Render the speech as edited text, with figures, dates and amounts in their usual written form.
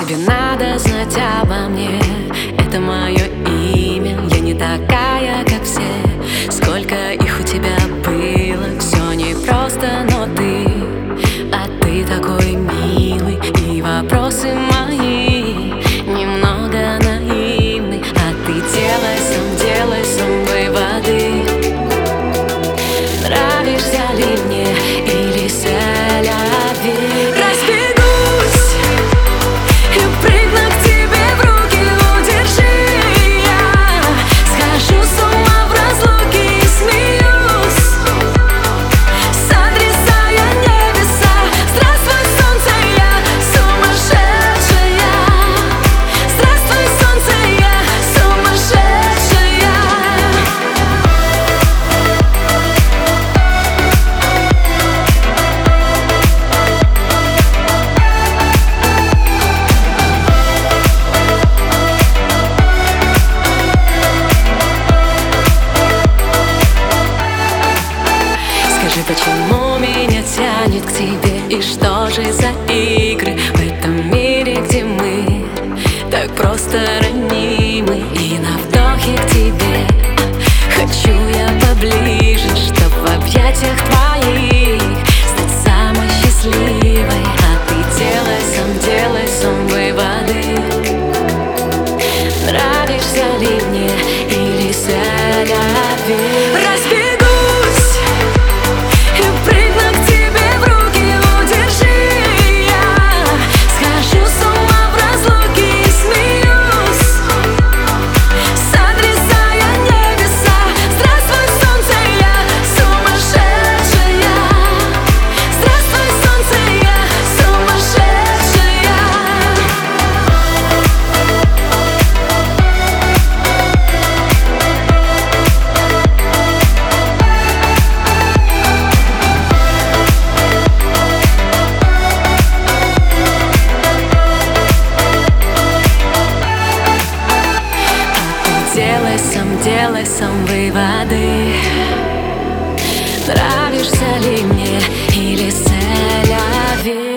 тебе надо знать обо мне? Это мое имя, я не такая, как все. Сколько их у тебя было, все непросто, но ты такой милый. И вопросы мои немного наивны, а ты делай сам выводы. Нравишься ли мне или селяви? Почему меня тянет к тебе? И что же за игры в этом мире, где мы так просто ранимы? И на вдохе к тебе хочу я поближе, чтоб в объятиях твоих стать самой счастливой. А ты делай сам выводы. Нравишься ли мне или селяви? Делай сам выводы. Нравишься ли мне или селяви?